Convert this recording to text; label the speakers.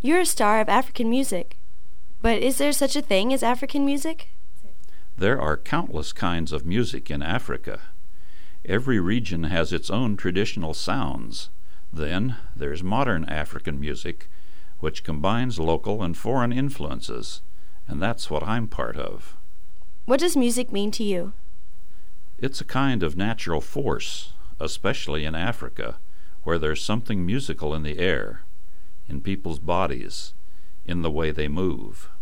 Speaker 1: You're a star of African music. But is there such a thing as African music?
Speaker 2: There are countless kinds of music in Africa. Every region has its own traditional sounds. Then there's modern African music, which combines local and foreign influences, and that's what I'm part of.
Speaker 1: What does music mean to you?
Speaker 2: It's a kind of natural force, especially in Africa, where there's something musical in the air, in people's bodies, in the way they move.